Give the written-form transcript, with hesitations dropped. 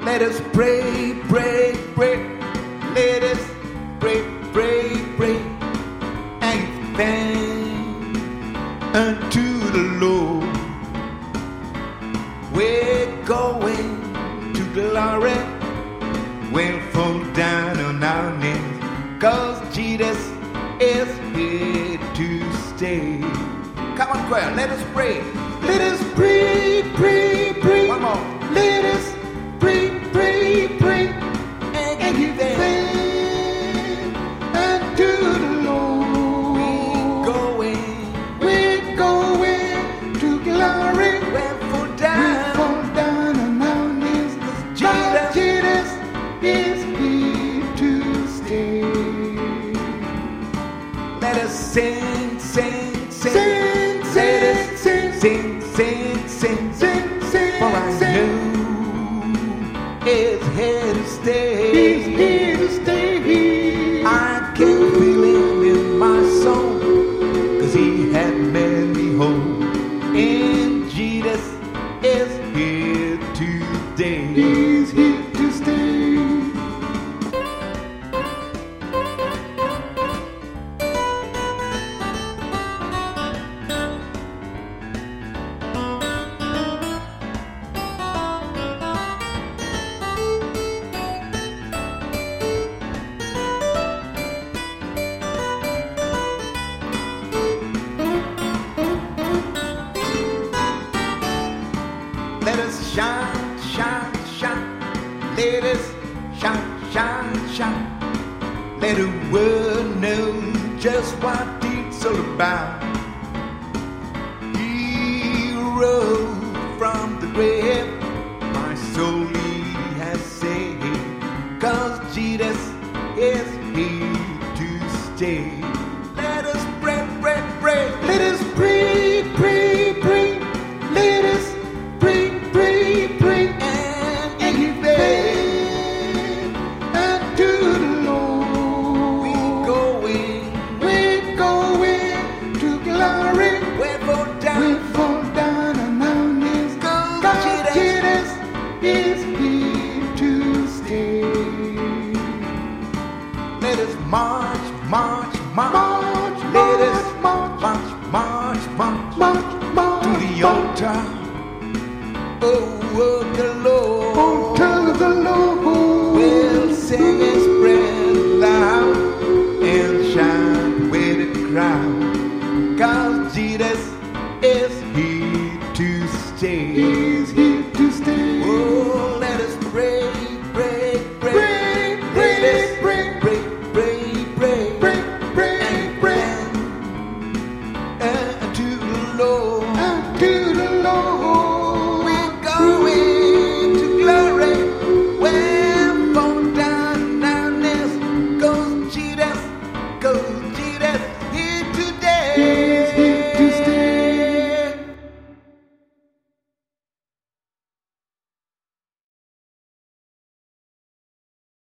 Let us pray, pray, pray. Let us pray, pray, pray. And thank unto the Lord. We're going to glory. We'll fall down on our knees, 'cause Jesus is here to stay. Come on, choir, let us pray. Let us pray, pray, pray. One more. Let us pray, pray, pray. And give thanks unto the Lord. We're going to glory. We'll fall down on our knees, 'cause Jesus is here to stay. Let us sing, sing, sing. Let us sing, sing, sing, sing, sing, sing. For I know it's here to stay. He's here to stay. I can feel him in my soul, 'cause he had made me whole. And Jesus is here today. He's here to stay. Let us shine, shine, shine. Let us shine, shine, shine. Let the world know just what it's all about. He rose from the grave, my soul he has saved, 'cause Jesus is here to stay. Let us pray, pray, pray. Let us pray, pray, pray. Let us pray, pray, pray, and give thanks unto the Lord. We're going to glory. We'll fall down on our knees, 'cause Jesus is here to stay. Let us march, march, march. Let us march, march, march, march, march to the altar. Oh, the Lord. Oh, tell the Lord.